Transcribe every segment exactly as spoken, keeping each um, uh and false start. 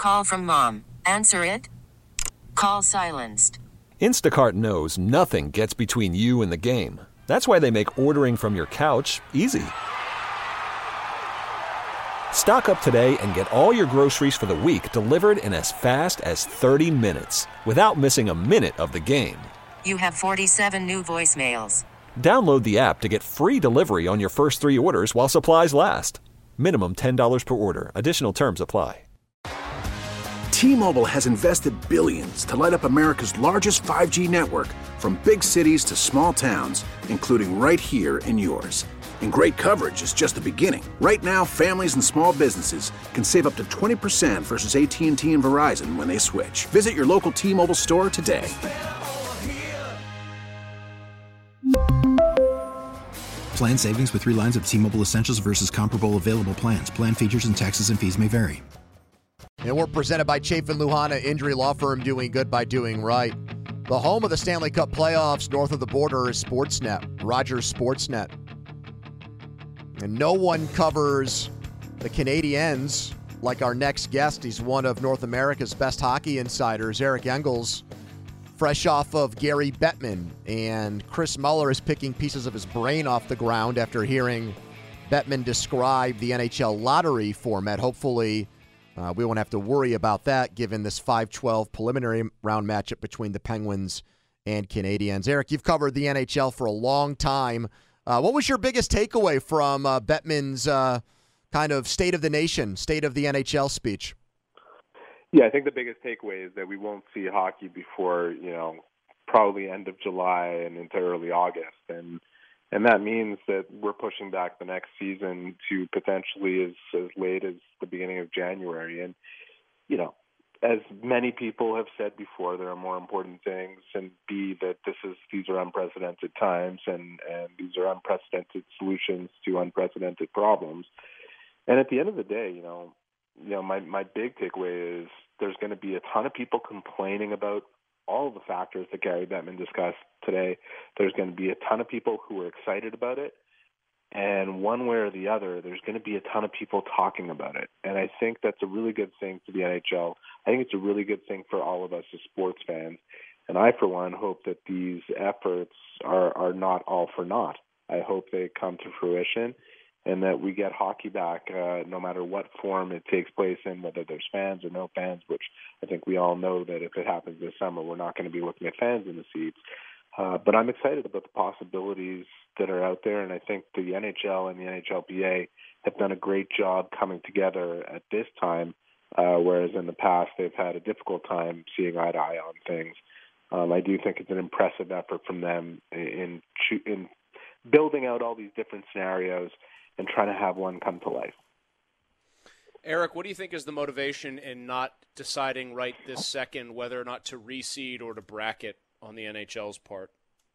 Call from mom. Answer it. Call silenced. Instacart knows nothing gets between you and the game. That's why they make ordering from your couch easy. Stock up today and get all your groceries for the week delivered in as fast as thirty minutes without missing a minute of the game. You have forty-seven new voicemails. Download the app to get free delivery on your first three orders while supplies last. Minimum ten dollars per order. Additional terms apply. T-Mobile has invested billions to light up America's largest five G network, from big cities to small towns, including right here in yours. And great coverage is just the beginning. Right now, families and small businesses can save up to twenty percent versus A T and T and Verizon when they switch. Visit your local T-Mobile store today. Plan savings with three lines of T-Mobile Essentials versus comparable available plans. Plan features and taxes and fees may vary. And we're presented by Chafin Luhana Injury Law Firm, doing good by doing right. The home of the Stanley Cup playoffs north of the border is Sportsnet, Rogers Sportsnet. And no one covers the Canadiens like our next guest. He's one of North America's best hockey insiders, Eric Engels, fresh off of Gary Bettman. And Chris Muller is picking pieces of his brain off the ground after hearing Bettman describe the N H L lottery format. Hopefully, Uh, we won't have to worry about that given this five twelve preliminary round matchup between the Penguins and Canadiens. Eric, you've covered the N H L for a long time. Uh, what was your biggest takeaway from uh, Bettman's uh, kind of State of the Nation, State of the N H L speech? Yeah, I think the biggest takeaway is that we won't see hockey before, you know, probably end of July and into early August. And And that means that we're pushing back the next season to potentially as, as late as the beginning of January. And, you know, as many people have said before, there are more important things, and B, that this is these are unprecedented times, and, and these are unprecedented solutions to unprecedented problems. And at the end of the day, you know, you know, my, my big takeaway is there's going to be a ton of people complaining about all of the factors that Gary Bettman discussed today. There's going to be a ton of people who are excited about it. And one way or the other, there's going to be a ton of people talking about it. And I think that's a really good thing for the N H L. I think it's a really good thing for all of us as sports fans. And I, for one, hope that these efforts are, are not all for naught. I hope they come to fruition and that we get hockey back uh, no matter what form it takes place in, whether there's fans or no fans, which I think we all know that if it happens this summer, we're not going to be looking at fans in the seats. Uh, but I'm excited about the possibilities that are out there, and I think the N H L and the N H L P A have done a great job coming together at this time, uh, whereas in the past they've had a difficult time seeing eye to eye on things. Um, I do think it's an impressive effort from them in, in building out all these different scenarios and trying to have one come to life. Eric, what do you think is the motivation in not deciding right this second whether or not to reseed or to bracket on the N H L's part?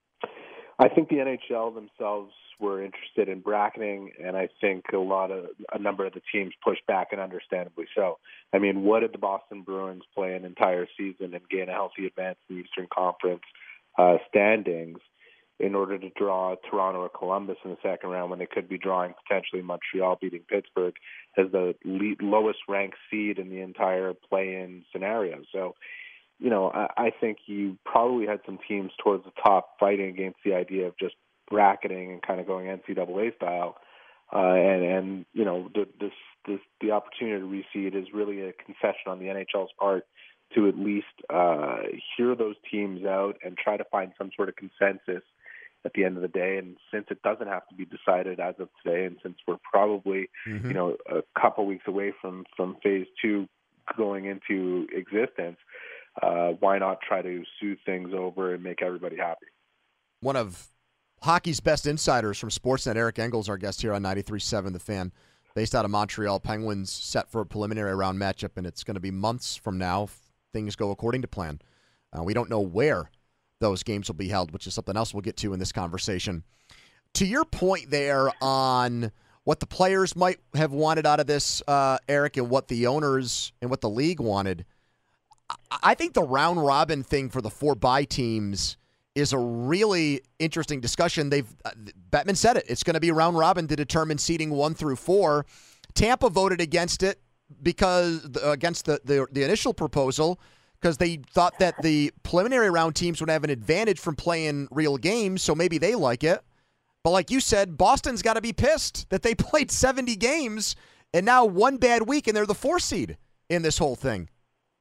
I think the N H L themselves were interested in bracketing, and I think a lot of a number of the teams pushed back, and understandably so. I mean, what did the Boston Bruins play an entire season and gain a healthy advance in the Eastern Conference uh, standings in order to draw Toronto or Columbus in the second round when they could be drawing potentially Montreal beating Pittsburgh as the lead, lowest ranked seed in the entire play-in scenario? So, you know, I, I think you probably had some teams towards the top fighting against the idea of just bracketing and kind of going N C double A style. Uh, and, and, you know, the, this, this, the opportunity to reseed is really a concession on the N H L's part to at least uh, hear those teams out and try to find some sort of consensus at the end of the day. And since it doesn't have to be decided as of today, and since we're probably, mm-hmm. you know, a couple weeks away from, from phase two going into existence, uh, why not try to smooth things over and make everybody happy? One of hockey's best insiders from Sportsnet, Eric Engels, our guest here on ninety-three point seven The Fan, based out of Montreal. Penguins set for a preliminary round matchup, and it's going to be months from now if things go according to plan. Uh, we don't know where those games will be held, which is something else we'll get to in this conversation. To your point there on what the players might have wanted out of this, uh, Eric, and what the owners and what the league wanted, I think the round robin thing for the four bye teams is a really interesting discussion. They've uh, Bettman said it. It's going to be round robin to determine seeding one through four. Tampa voted against it. because against the, the, the initial proposal because they thought that the preliminary round teams would have an advantage from playing real games, so maybe they like it. But like you said, Boston's got to be pissed that they played seventy games and now one bad week and they're the four seed in this whole thing.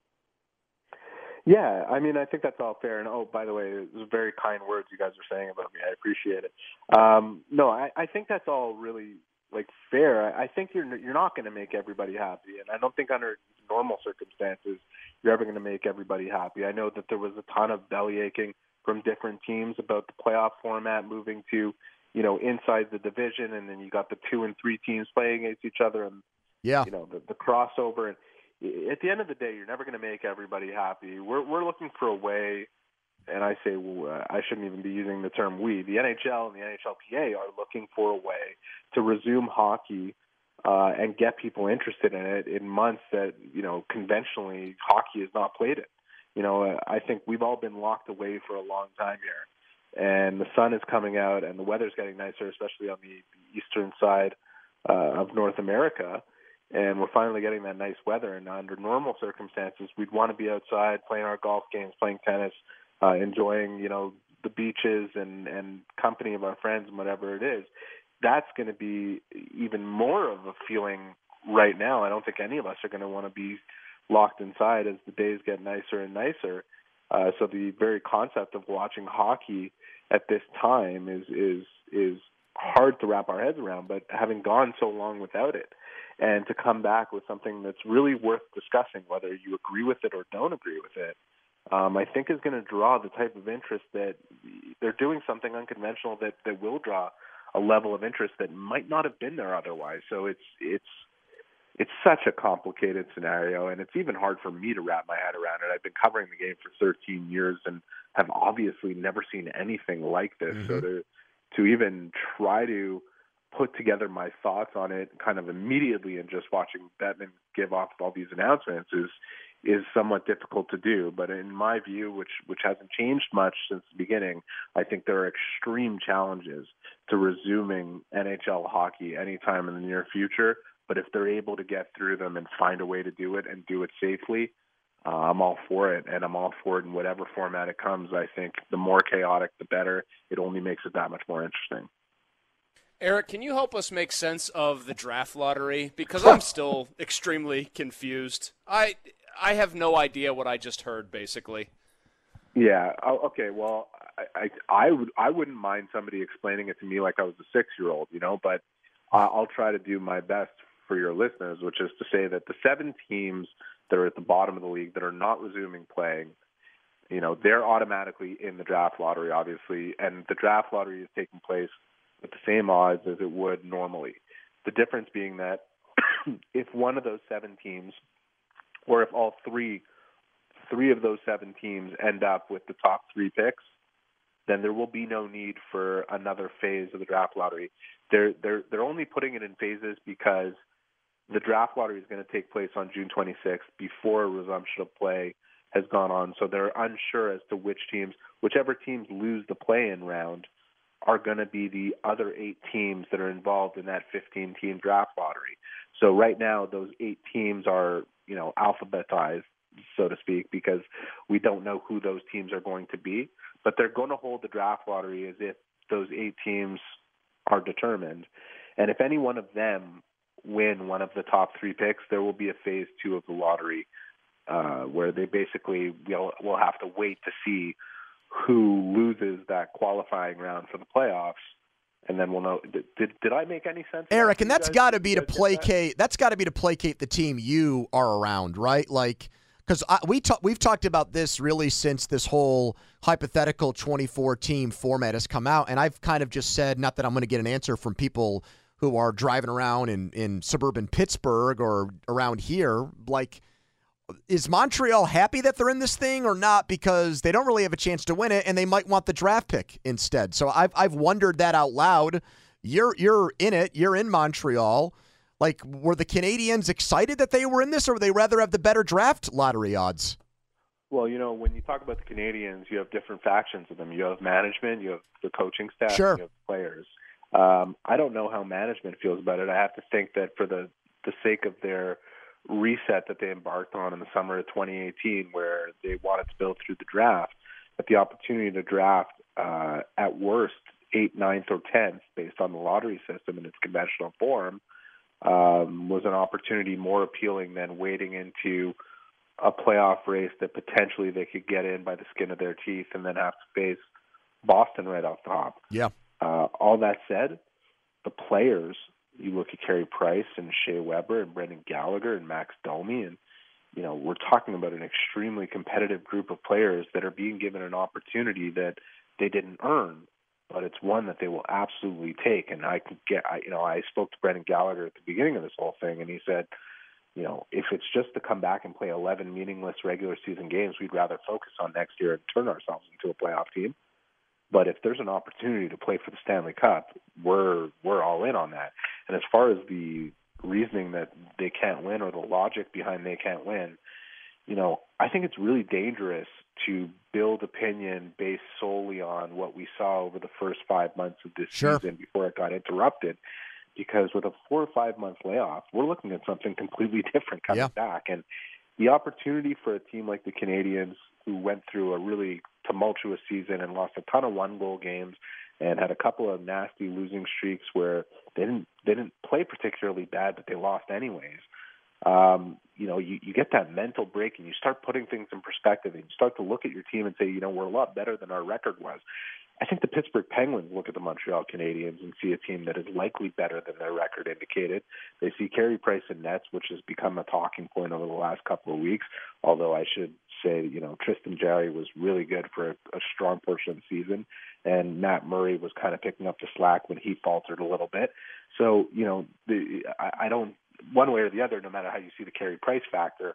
Yeah, I mean, I think that's all fair. And, oh, by the way, it was very kind words you guys were saying about me. I appreciate it. Um, no, I, I think that's all really, like, fair. I, I think you're you're not going to make everybody happy. And I don't think under normal circumstances you're ever going to make everybody happy. I know that there was a ton of belly aching from different teams about the playoff format moving to, you know, inside the division, and then you got the two and three teams playing against each other, and, yeah, you know, the, the crossover. And at the end of the day, you're never going to make everybody happy. We're we're looking for a way, and I say well, I shouldn't even be using the term we. The N H L and the N H L P A are looking for a way to resume hockey uh, and get people interested in it in months that, you know, conventionally hockey is not played in. You know, I think we've all been locked away for a long time here, and the sun is coming out and the weather's getting nicer, especially on the, the eastern side uh, of North America. And we're finally getting that nice weather. And under normal circumstances, we'd want to be outside playing our golf games, playing tennis, uh, enjoying, you know, the beaches and, and company of our friends and whatever it is. That's going to be even more of a feeling right now. I don't think any of us are going to want to be locked inside as the days get nicer and nicer. Uh, so the very concept of watching hockey at this time is is is hard to wrap our heads around. But having gone so long without it, and to come back with something that's really worth discussing, whether you agree with it or don't agree with it, um, I think is going to draw the type of interest that they're doing something unconventional that, that will draw a level of interest that might not have been there otherwise. So it's it's it's such a complicated scenario, and it's even hard for me to wrap my head around it. I've been covering the game for thirteen years and have obviously never seen anything like this. Mm-hmm. So to to even try to put together my thoughts on it kind of immediately and just watching Bettman give off all these announcements is is somewhat difficult to do. But in my view, which which hasn't changed much since the beginning, I think there are extreme challenges to resuming N H L hockey anytime in the near future. But if they're able to get through them and find a way to do it and do it safely, uh, I'm all for it. And I'm all for it in whatever format it comes. I think the more chaotic, the better. It only makes it that much more interesting. Eric, can you help us make sense of the draft lottery? Because I'm still extremely confused. I I have no idea what I just heard, basically. Yeah. Oh, okay. Well, I, I I would I wouldn't mind somebody explaining it to me like I was a six-year-old, you know. But I'll try to do my best for your listeners, which is to say that the seven teams that are at the bottom of the league that are not resuming playing, you know, they're automatically in the draft lottery, obviously, and the draft lottery is taking place with the same odds as it would normally. The difference being that if one of those seven teams, or if all three, three of those seven teams end up with the top three picks, then there will be no need for another phase of the draft lottery. They're they're they're only putting it in phases because the draft lottery is going to take place on June twenty-sixth before a resumption of play has gone on. So they're unsure as to which teams, whichever teams lose the play-in round, are going to be the other eight teams that are involved in that fifteen-team draft lottery. So right now, those eight teams are, you know, alphabetized, so to speak, because we don't know who those teams are going to be. But they're going to hold the draft lottery as if those eight teams are determined. And if any one of them win one of the top three picks, there will be a phase two of the lottery uh, where they basically will will have to wait to see who loses that qualifying round for the playoffs, and then we'll know. Did did, did I make any sense, Eric? And that's got to be to placate. That? That's got to be to placate the team you are around, right? Like, because we ta- we've talked about this really since this whole hypothetical twenty-four team format has come out, and I've kind of just said, not that I'm going to get an answer from people who are driving around in in suburban Pittsburgh or around here, like. Is Montreal happy that they're in this thing or not, because they don't really have a chance to win it and they might want the draft pick instead? So I've I've wondered that out loud. You're you're in it. You're in Montreal. Like, were the Canadiens excited that they were in this, or would they rather have the better draft lottery odds? Well, you know, when you talk about the Canadiens, you have different factions of them. You have management, you have the coaching staff, sure. You have players. Um, I don't know how management feels about it. I have to think that for the, the sake of their reset that they embarked on in the summer of twenty eighteen, where they wanted to build through the draft, that the opportunity to draft uh, at worst eighth, ninth, or tenth based on the lottery system in its conventional form um, was an opportunity more appealing than wading into a playoff race that potentially they could get in by the skin of their teeth and then have to face Boston right off the hop. Yeah. Uh, all that said, the players, you look at Carey Price and Shea Weber and Brendan Gallagher and Max Domi, and you know we're talking about an extremely competitive group of players that are being given an opportunity that they didn't earn, but it's one that they will absolutely take. And I can get, I, you know, I spoke to Brendan Gallagher at the beginning of this whole thing, and he said, you know, if it's just to come back and play eleven meaningless regular season games, we'd rather focus on next year and turn ourselves into a playoff team. But if there's an opportunity to play for the Stanley Cup, we're we're all in on that. And as far as the reasoning that they can't win or the logic behind they can't win, you know, I think it's really dangerous to build opinion based solely on what we saw over the first five months of this Sure. season before it got interrupted. Because with a four or five month layoff, we're looking at something completely different coming Yeah. back. And the opportunity for a team like the Canadiens, who went through a really tumultuous season and lost a ton of one goal games and had a couple of nasty losing streaks where they didn't they didn't play particularly bad, but they lost anyways. Um, you know, you, you get that mental break and you start putting things in perspective and you start to look at your team and say, you know, we're a lot better than our record was. I think the Pittsburgh Penguins look at the Montreal Canadiens and see a team that is likely better than their record indicated. They see Carey Price in nets, which has become a talking point over the last couple of weeks, although I should say, you know, Tristan Jarry was really good for a, a strong portion of the season, and Matt Murray was kind of picking up the slack when he faltered a little bit. So, you know, the, I, I don't, one way or the other, no matter how you see the Carey Price factor,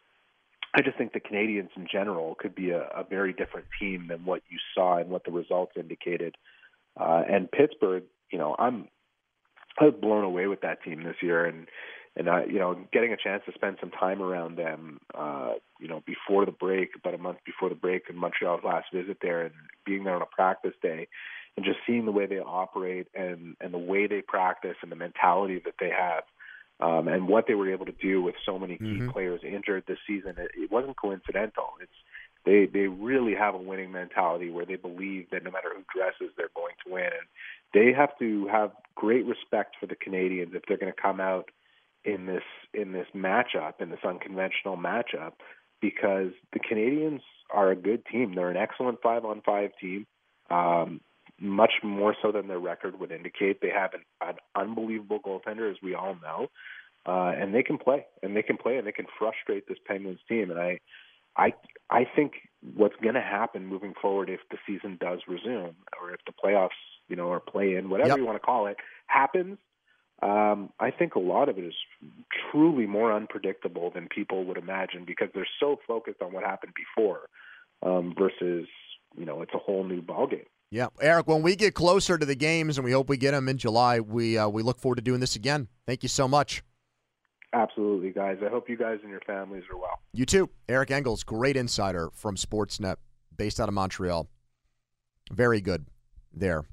I just think the Canadiens in general could be a, a very different team than what you saw and what the results indicated. Uh, and Pittsburgh, you know, I'm I was blown away with that team this year, and and I, you know, getting a chance to spend some time around them, uh, you know, before the break, about a month before the break, in Montreal's last visit there, and being there on a practice day, and just seeing the way they operate and and the way they practice and the mentality that they have. Um, and what they were able to do with so many key Mm-hmm. players injured this season, it, it wasn't coincidental. It's they they really have a winning mentality where they believe that no matter who dresses, they're going to win. And they have to have great respect for the Canadiens if they're going to come out in this in this matchup, in this unconventional matchup, because the Canadiens are a good team. They're an excellent five-on-five team. Um, much more so than their record would indicate. They have an, an unbelievable goaltender, as we all know, uh, and they can play, and they can play, and they can frustrate this Penguins team. And I, I, I think what's going to happen moving forward, if the season does resume, or if the playoffs, you know, or play-in, whatever Yep. you want to call it, happens, um, I think a lot of it is truly more unpredictable than people would imagine, because they're so focused on what happened before um, versus, you know, it's a whole new ballgame. Yeah, Eric, when we get closer to the games, and we hope we get them in July, we uh, we look forward to doing this again. Thank you so much. Absolutely, guys. I hope you guys and your families are well. You too. Eric Engels, great insider from Sportsnet, based out of Montreal. Very good there.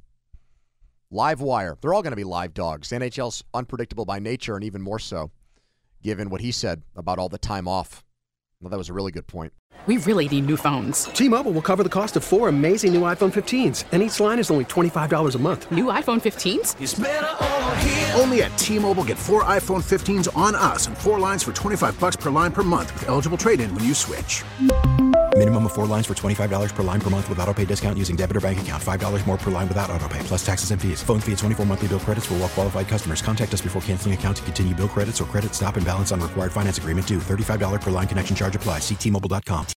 Live wire. They're all going to be live dogs. N H L's unpredictable by nature, and even more so, given what he said about all the time off. Well, that was a really good point. We really need new phones. T-Mobile will cover the cost of four amazing new iPhone fifteens, and each line is only twenty-five dollars a month. New iPhone fifteens? It's better over here. Only at T-Mobile, get four iPhone fifteens on us and four lines for twenty-five bucks per line per month with eligible trade-in when you switch. Minimum of four lines for twenty-five dollars per line per month with autopay discount using debit or bank account. five dollars more per line without autopay, plus taxes and fees. Phone fee at twenty-four monthly bill credits for well-qualified customers. Contact us before canceling account to continue bill credits or credit stop and balance on required finance agreement due. thirty-five dollars per line connection charge applies. See T Mobile dot com.